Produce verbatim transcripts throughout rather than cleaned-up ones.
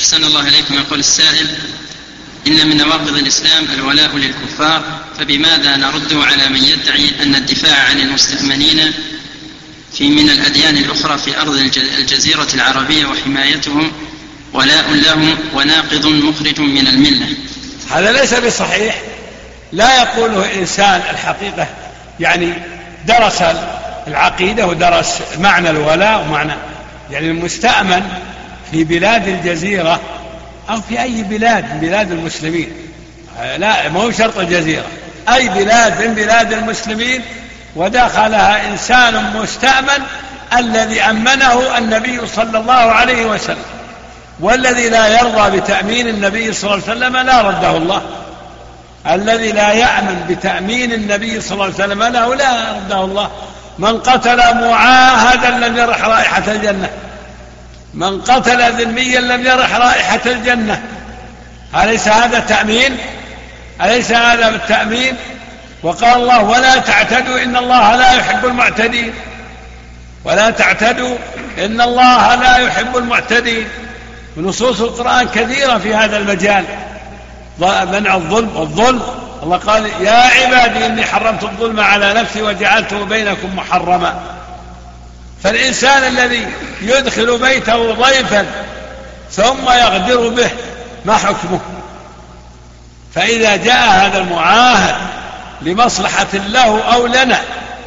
أحسن الله إليكم. يقول السائل: إن من نواقض الإسلام الولاء للكفار، فبماذا نرد على من يدعي أن الدفاع عن المستأمنين في من الأديان الأخرى في أرض الجزيرة العربية وحمايتهم ولاء لهم وناقض مخرج من الملة؟ هذا ليس بصحيح، لا يقوله إنسان الحقيقة، يعني درس العقيدة ودرس معنى الولاء ومعنى يعني المستأمن في بلاد الجزيرة أو في أي بلاد من بلاد المسلمين، لا ما هو شرط الجزيرة، أي بلاد من بلاد المسلمين ودخلها إنسان مستأمن الذي أمنه النبي صلى الله عليه وسلم، والذي لا يرضى بتأمين النبي صلى الله عليه وسلم لا رده الله، الذي لا يأمن بتأمين النبي صلى الله عليه وسلم له لا رده الله. من قتل معاهدا لم يرح رائحة الجنة، من قتل ذميا لم يرح رائحة الجنة. أليس هذا تأمين؟ أليس هذا التأمين؟ وقال الله: ولا تعتدوا إن الله لا يحب المعتدين، ولا تعتدوا إن الله لا يحب المعتدين. ونصوص القرآن كثيرة في هذا المجال، منع الظلم والظلم. الله قال: يا عبادي إني حرمت الظلم على نفسي وجعلته بينكم محرما. فالإنسان الذي يدخل بيته ضيفا ثم يغدر به ما حكمه؟ فإذا جاء هذا المعاهد لمصلحة له أو لنا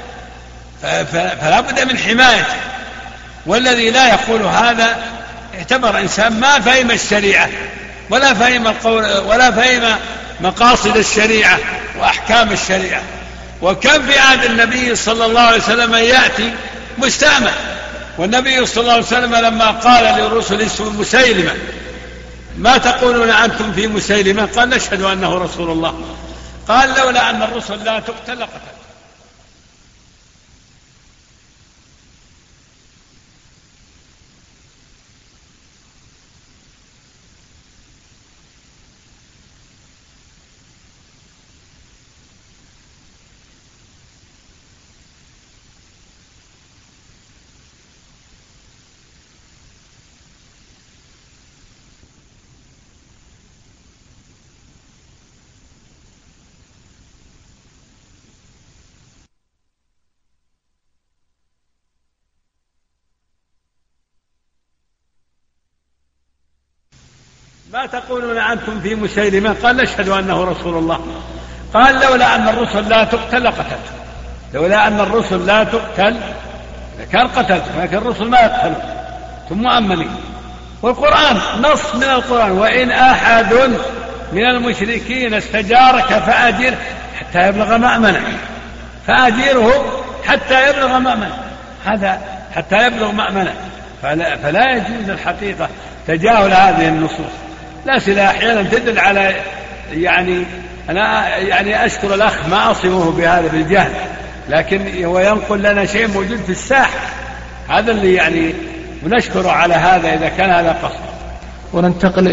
فلا بد من حمايته. والذي لا يقول هذا اعتبر إنسان ما فهم الشريعة ولا فهم القول ولا فهم مقاصد الشريعة وأحكام الشريعة. وكم في عهد النبي صلى الله عليه وسلم يأتي مستأمن، والنبي صلى الله عليه وسلم لما قال لرسل اسمه مسيلمة: ما تقولون أنتم في مسيلمة؟ قال: نشهد أنه رسول الله. قال: لولا أن الرسل لا تقتل لقتل. ما تقولون أنتم في مسيلمة؟ قال: نشهد أنه رسول الله. قال: لولا أن الرسل لا تقتل لقتلت. لولا أن الرسل لا تقتل كان قتلت، لكن الرسل ما يقتلون، ثم مؤمنين. والقرآن نص من القرآن: وإن أحد من المشركين استجارك فأجره حتى يبلغ مأمنه، فأجره حتى يبلغ مأمنه، هذا حتى يبلغ مأمنه. فلا, فلا يجوز الحقيقة تجاهل هذه النصوص. لا سلا أحيانا تدل على يعني أنا يعني أشكر الأخ ما أصمه بهذا بالجهل، لكن هو ينقل لنا شيء موجود في الساحة، هذا اللي يعني ونشكره على هذا إذا كان هذا قصد. وننتقل